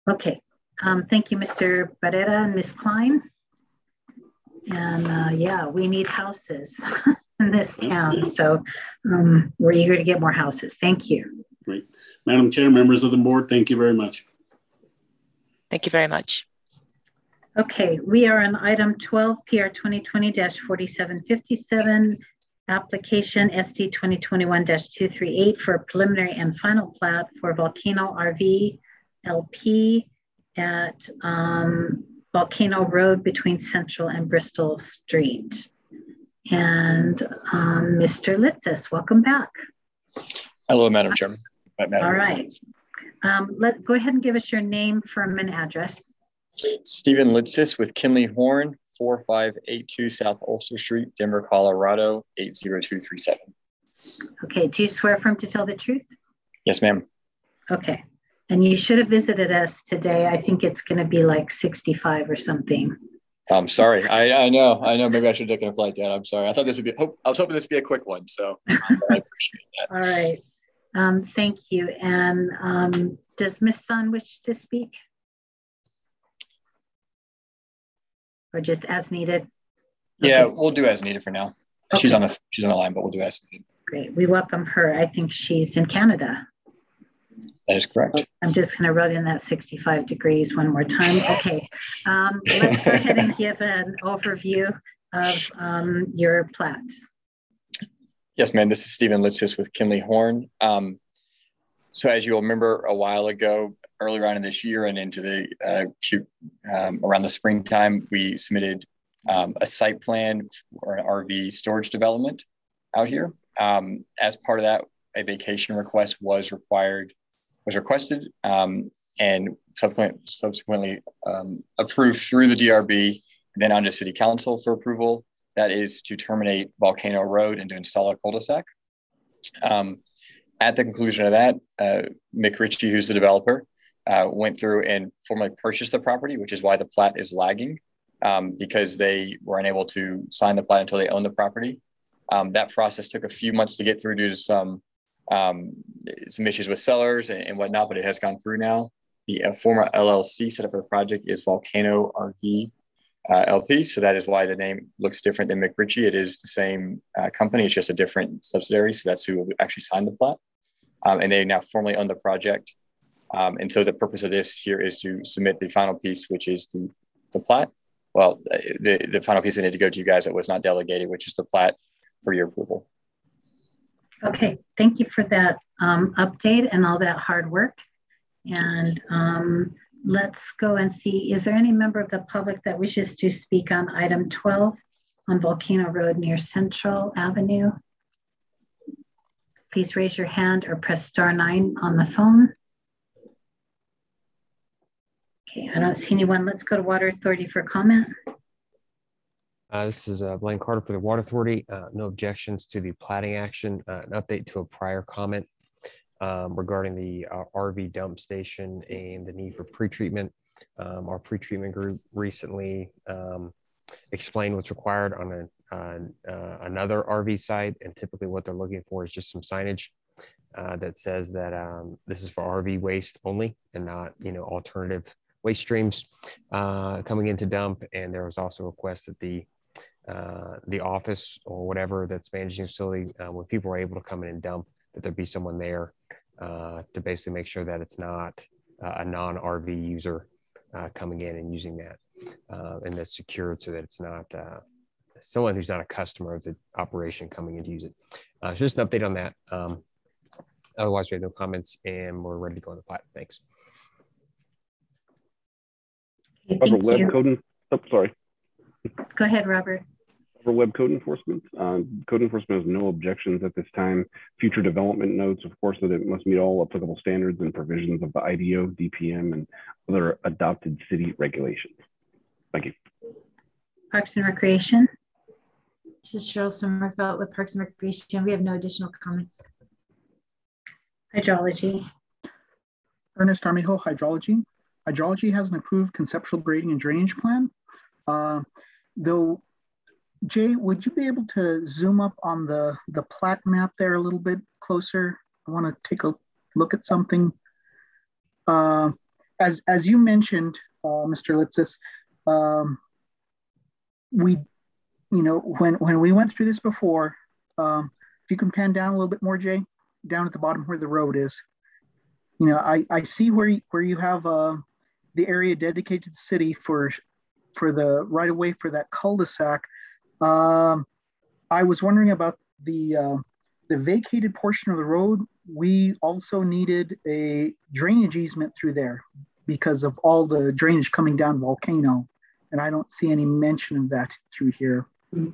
Okay. Thank you, Mr. Barrera and Ms. Klein. And yeah, we need houses in this town. So we're eager to get more houses. Thank you. Great. Madam Chair, members of the board, thank you very much. Thank you very much. Okay, we are on item 12, PR 2020-4757, application SD 2021-238 for preliminary and final plat for Volcano RV LP at Volcano Road between Central and Bristol Street. And Mr. Litsis, welcome back. Hello, Madam Chairman. All right. Go ahead and give us your name, firm, and address. Stephen Litsis with Kinley Horn, 4582 South Ulster Street, Denver, Colorado, 80237. Okay, do you swear affirm to tell the truth? Yes, ma'am. Okay, and you should have visited us today. I think it's going to be like 65 or something. I'm sorry. I know. Maybe I should have taken a flight down. I'm sorry. I thought this would be. I was hoping this would be a quick one. So I appreciate that. All right. Thank you. And does Ms. Sun wish to speak? Or just as needed? Yeah, okay. We'll do as needed for now. Okay. She's on the line, but we'll do as needed. Great. We welcome her. I think she's in Canada. That is correct. I'm just going to rub in that 65 degrees one more time. Okay. Let's go ahead and give an overview of your plat. Yes, ma'am. This is Stephen Litsis with Kinley Horn. So as you'll remember a while ago, earlier on in this year and into the around the springtime, we submitted a site plan for an RV storage development out here. As part of that, a vacation request was requested and subsequently approved through the DRB, and then onto City Council for approval. That is to terminate Volcano Road and to install a cul-de-sac. At the conclusion of that, McRitchie, who's the developer, went through and formally purchased the property, which is why the plat is lagging, because they were unable to sign the plat until they owned the property. That process took a few months to get through due to some issues with sellers and whatnot, but it has gone through now. The former LLC set up for the project is Volcano RV LP, so that is why the name looks different than McRitchie. It is the same company, it's just a different subsidiary, so that's who actually signed the plat. And they now formally own the project. And so the purpose of this here is to submit the final piece, which is the plat. Well, the final piece that needed to go to you guys that was not delegated, which is the plat for your approval. Okay, thank you for that update and all that hard work. And let's go and see, is there any member of the public that wishes to speak on item 12 on Volcano Road near Central Avenue? Please raise your hand or press *9 on the phone. Okay, I don't see anyone. Let's go to Water Authority for comment. This is Blaine Carter for the Water Authority. No objections to the platting action. An update to a prior comment regarding the RV dump station and the need for pretreatment. Our pretreatment group recently explained what's required on another RV site, and typically what they're looking for is just some signage that says that this is for RV waste only and not, alternative waste streams coming into dump. And there was also a request that the office or whatever that's managing the facility, when people are able to come in and dump, that there be someone there to basically make sure that it's not a non-RV user coming in and using that, and that's secured so that it's not someone who's not a customer of the operation coming in to use it. So just an update on that. Otherwise, we have no comments and we're ready to go on the plat. Thanks. Okay, thank you. Sorry. Go ahead, Robert. For Web Code Enforcement, Code Enforcement has no objections at this time. Future development notes, of course, that it must meet all applicable standards and provisions of the IDO, DPM, and other adopted city regulations. Thank you. Parks and Recreation. This is Cheryl Sommerfeld with Parks and Recreation. We have no additional comments. Hydrology. Ernest Armijo, Hydrology. Hydrology has an approved conceptual grading and drainage plan. Though, Jay, would you be able to zoom up on the plat map there a little bit closer? I want to take a look at something. as you mentioned, Mr. Litsis, we, when we went through this before, if you can pan down a little bit more, Jay, down at the bottom where the road is, I see where you have the area dedicated to the city for the right of way for that cul-de-sac. I was wondering about the vacated portion of the road. We also needed a drainage easement through there because of all the drainage coming down Volcano. And I don't see any mention of that through here.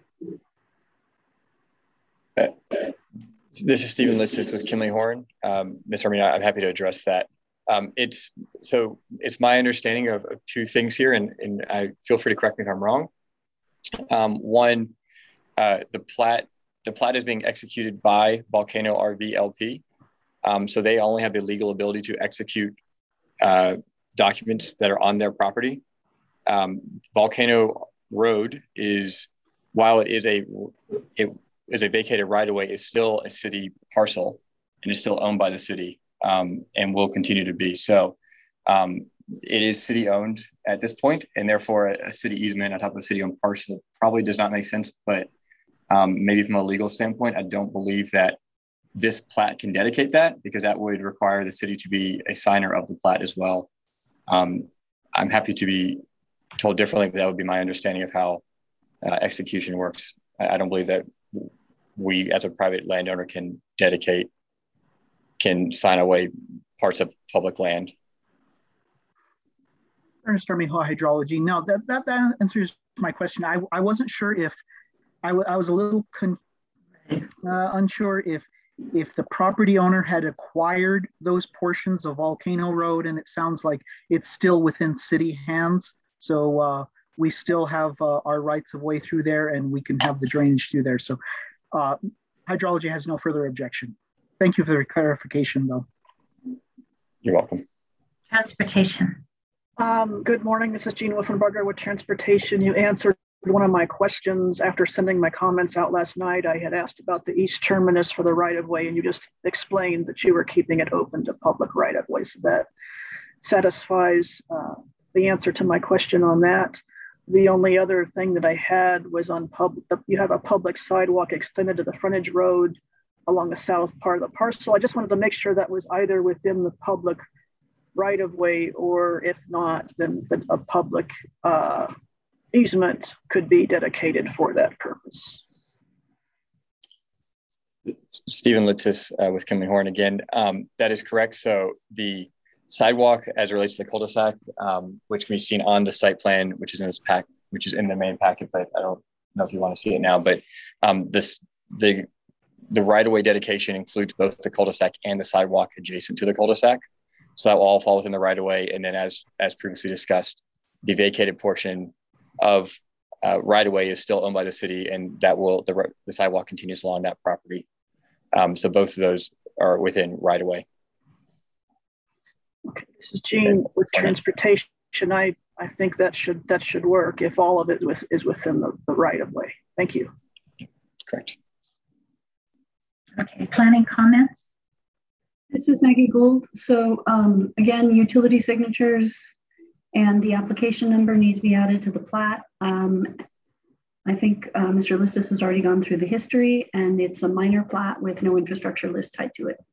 This is Stephen Litsis with Kinley Horn. Ms. Armina, I'm happy to address that. It's my understanding of two things here, and I feel free to correct me if I'm wrong. One, the plat is being executed by Volcano RV LP. So they only have the legal ability to execute documents that are on their property. Volcano Road is, while it is a vacated right-of-way, is still a city parcel and is still owned by the city, and will continue to be. So it is city-owned at this point, and therefore a city easement on top of a city-owned parcel probably does not make sense. But maybe from a legal standpoint, I don't believe that this plat can dedicate that, because that would require the city to be a signer of the plat as well. I'm happy to be told differently, but that would be my understanding of how execution works. I don't believe that we as a private landowner can sign away parts of public land. Ernest Armijo Hydrology. No, that answers my question. I wasn't sure if I was a little unsure if the property owner had acquired those portions of Volcano Road, and it sounds like it's still within city hands. So we still have our rights of way through there, and we can have the drainage through there. So Hydrology has no further objection. Thank you for the clarification, though. You're welcome. Transportation. Good morning. This is Jean Wolfenbarger with Transportation. You answered one of my questions after sending my comments out last night. I had asked about the east terminus for the right-of-way, and you just explained that you were keeping it open to public right-of-way. So that satisfies the answer to my question on that. The only other thing that I had was on you have a public sidewalk extended to the frontage road along the south part of the parcel. I just wanted to make sure that was either within the public right-of-way, or if not, then a public easement could be dedicated for that purpose. Stephen Litsis with Kinley Horn again. That is correct. So the sidewalk, as it relates to the cul-de-sac, which can be seen on the site plan, which is in this pack, which is in the main packet, but I don't know if you want to see it now. But the right-of-way dedication includes both the cul-de-sac and the sidewalk adjacent to the cul-de-sac. So that will all fall within the right-of-way. And then, as previously discussed, the vacated portion of right-of-way is still owned by the city, and that will the sidewalk continues along that property. So both of those are within right-of-way. Okay, this is Jean with Transportation. I think that should work if all of it is within the right-of-way. Thank you. Correct. Okay, planning comments. This is Maggie Gould. So again, utility signatures and the application number need to be added to the plat. I think Mr. Listis has already gone through the history, and it's a minor plat with no infrastructure list tied to it.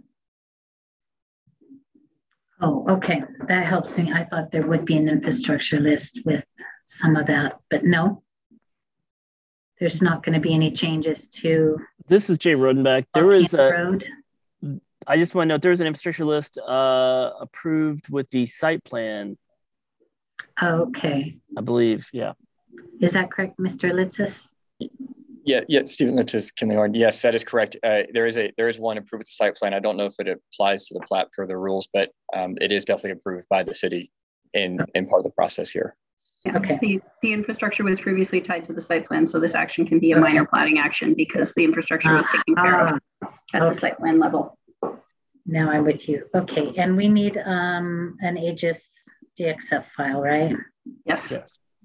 Oh, okay, that helps me. I thought there would be an infrastructure list with some of that, but no. There's not going to be any changes to. This is Jay Rodenbeck. There is a road. I just want to note there is an infrastructure list approved with the site plan. Okay. I believe, yeah. Is that correct, Mr. Litsis? Yeah, Stephen Litsis, Kinley Horn. Yes, that is correct. There is one approved with the site plan. I don't know if it applies to the plat per the rules, but it is definitely approved by the city in part of the process here. Okay. The infrastructure was previously tied to the site plan, so this action can be a minor platting action because the infrastructure was taken care of at the site plan level. Now I'm with you. Okay, and we need an Aegis DXF file, right? Yes.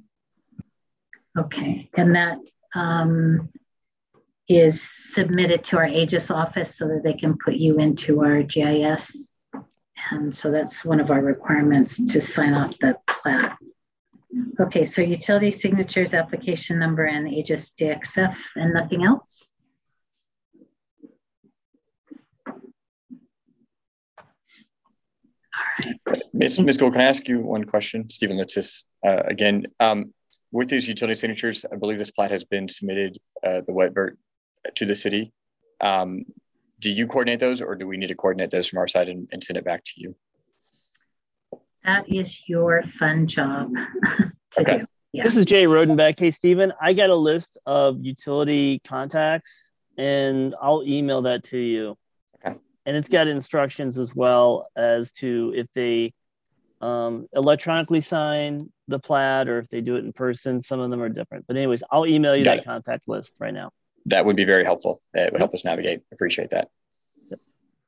Okay, and that is submitted to our Aegis office so that they can put you into our GIS And so that's one of our requirements to sign off the plat. Okay, so utility signatures, application number, and Aegis DXF, and nothing else? Ms. Gould, can I ask you one question? Stephen Litzis, again. With these utility signatures, I believe this plat has been submitted, the Wetbert, to the city. Do you coordinate those, or do we need to coordinate those from our side and send it back to you? That is your fun job to do. Yeah. This is Jay Rodenbeck. Hey, Stephen, I got a list of utility contacts, and I'll email that to you. Okay. And it's got instructions as well as to if they electronically sign the plat or if they do it in person. Some of them are different. But anyways, I'll email you that contact list right now. That would be very helpful. That would help us navigate. Appreciate that. Yep.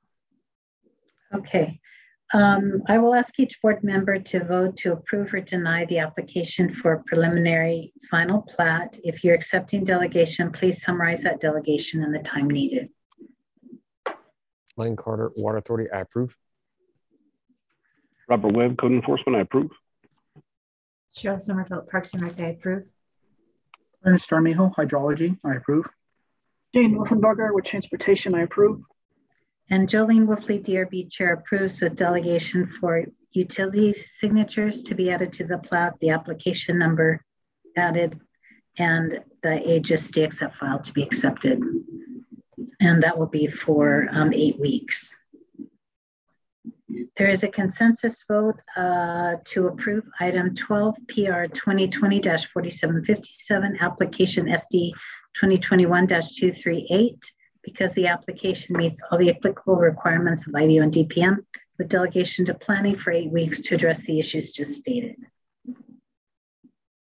Okay. I will ask each board member to vote to approve or deny the application for preliminary final plat. If you're accepting delegation, please summarize that delegation and the time needed. Blaine Carter, Water Authority, I approve. Robert Webb, Code Enforcement, I approve. Cheryl Sommerfeld, Parks and Rec, I approve. Ernest Armijo, Hydrology, I approve. Jane Wolfenbarger with Transportation, I approve. And Jolene Wolfley, DRB Chair, approves with delegation for utility signatures to be added to the plat, the application number added, and the Aegis DXF file to be accepted. And that will be for 8 weeks. There is a consensus vote to approve item 12 PR 2020-4757 application SD 2021-238 because the application meets all the applicable requirements of IDO and DPM with delegation to planning for 8 weeks to address the issues just stated.